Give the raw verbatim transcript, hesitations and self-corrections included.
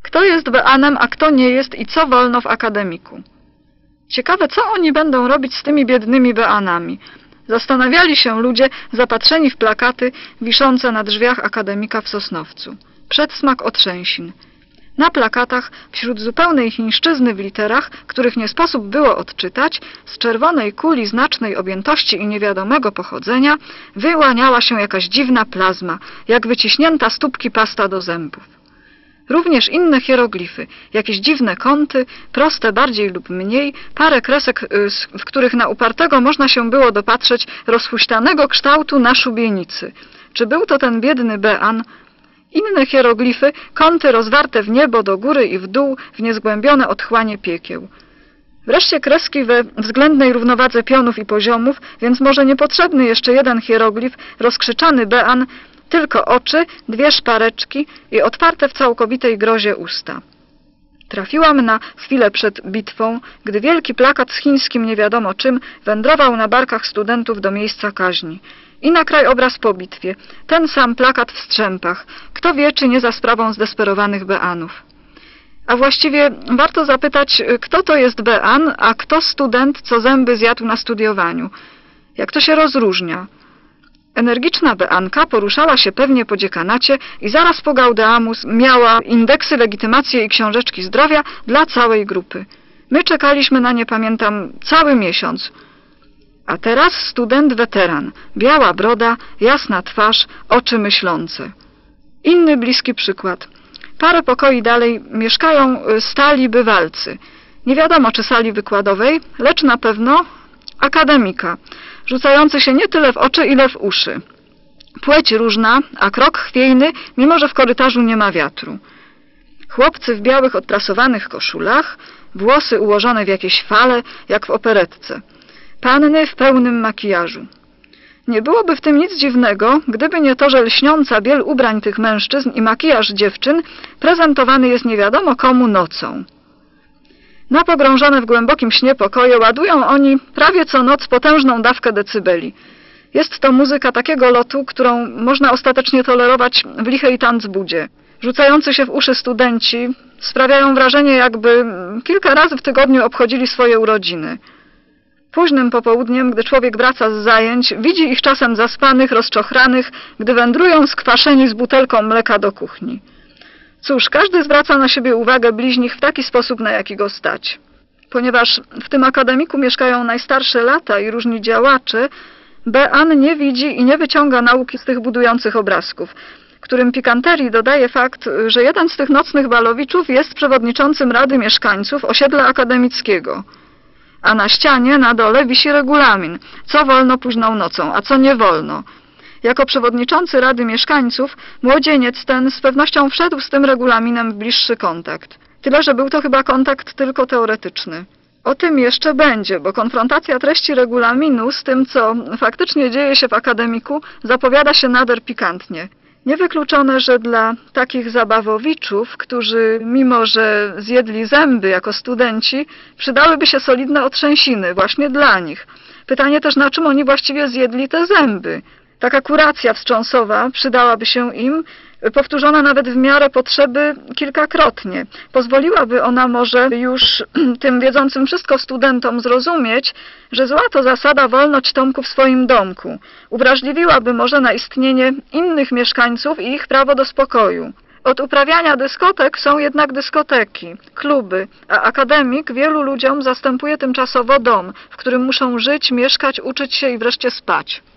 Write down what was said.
Kto jest Beanem, a kto nie jest i co wolno w akademiku? Ciekawe, co oni będą robić z tymi biednymi Beanami. Zastanawiali się ludzie zapatrzeni w plakaty wiszące na drzwiach akademika w Sosnowcu. Przedsmak otrzęsin. Na plakatach, wśród zupełnej chińszczyzny w literach, których nie sposób było odczytać, z czerwonej kuli znacznej objętości i niewiadomego pochodzenia, wyłaniała się jakaś dziwna plazma, jak wyciśnięta z tubki pasta do zębów. Również inne hieroglify, jakieś dziwne kąty, proste bardziej lub mniej, parę kresek, w których na upartego można się było dopatrzeć rozhuśtanego kształtu na szubienicy. Czy był to ten biedny Bean? Inne hieroglify, kąty rozwarte w niebo do góry i w dół, w niezgłębione otchłanie piekieł. Wreszcie kreski we względnej równowadze pionów i poziomów, więc może niepotrzebny jeszcze jeden hieroglif, rozkrzyczany Bean, tylko oczy, dwie szpareczki i otwarte w całkowitej grozie usta. Trafiłam na chwilę przed bitwą, gdy wielki plakat z chińskim nie wiadomo czym wędrował na barkach studentów do miejsca kaźni. I na krajobraz po bitwie. Ten sam plakat w strzępach. Kto wie, czy nie za sprawą zdesperowanych Beanów. A właściwie warto zapytać, kto to jest Bean, a kto student, co zęby zjadł na studiowaniu. Jak to się rozróżnia? Energiczna Beanka poruszała się pewnie po dziekanacie i zaraz po Gaudeamus miała indeksy, legitymacje i książeczki zdrowia dla całej grupy. My czekaliśmy na nie, pamiętam, cały miesiąc. A teraz student weteran, biała broda, jasna twarz, oczy myślące. Inny bliski przykład. Parę pokoi dalej mieszkają stali bywalcy. Nie wiadomo, czy sali wykładowej, lecz na pewno akademika, rzucający się nie tyle w oczy, ile w uszy. Płeć różna, a krok chwiejny, mimo że w korytarzu nie ma wiatru. Chłopcy w białych odprasowanych koszulach, włosy ułożone w jakieś fale, jak w operetce. Panny w pełnym makijażu. Nie byłoby w tym nic dziwnego, gdyby nie to, że lśniąca biel ubrań tych mężczyzn i makijaż dziewczyn prezentowany jest nie wiadomo komu nocą. Na pogrążone w głębokim śnie pokoje ładują oni prawie co noc potężną dawkę decybeli. Jest to muzyka takiego lotu, którą można ostatecznie tolerować w lichej tanzbudzie. Rzucający się w uszy studenci sprawiają wrażenie, jakby kilka razy w tygodniu obchodzili swoje urodziny. Późnym popołudniem, gdy człowiek wraca z zajęć, widzi ich czasem zaspanych, rozczochranych, gdy wędrują skwaszeni z butelką mleka do kuchni. Cóż, każdy zwraca na siebie uwagę bliźnich w taki sposób, na jaki go stać. Ponieważ w tym akademiku mieszkają najstarsze lata i różni działacze, Bean nie widzi i nie wyciąga nauki z tych budujących obrazków, którym pikanterii dodaje fakt, że jeden z tych nocnych balowiczów jest przewodniczącym Rady Mieszkańców osiedla akademickiego. A na ścianie na dole wisi regulamin, co wolno późną nocą, a co nie wolno. Jako przewodniczący Rady Mieszkańców młodzieniec ten z pewnością wszedł z tym regulaminem w bliższy kontakt. Tyle, że był to chyba kontakt tylko teoretyczny. O tym jeszcze będzie, bo konfrontacja treści regulaminu z tym, co faktycznie dzieje się w akademiku, zapowiada się nader pikantnie. Niewykluczone, że dla takich zabawowiczów, którzy mimo że zjedli zęby jako studenci, przydałyby się solidne otrzęsiny właśnie dla nich. Pytanie też, na czym oni właściwie zjedli te zęby. Taka kuracja wstrząsowa przydałaby się im, powtórzona nawet w miarę potrzeby kilkakrotnie. Pozwoliłaby ona może już tym wiedzącym wszystko studentom zrozumieć, że zła to zasada wolność Tomku w swoim domku. Uwrażliwiłaby może na istnienie innych mieszkańców i ich prawo do spokoju. Od uprawiania dyskotek są jednak dyskoteki, kluby, a akademik wielu ludziom zastępuje tymczasowo dom, w którym muszą żyć, mieszkać, uczyć się i wreszcie spać.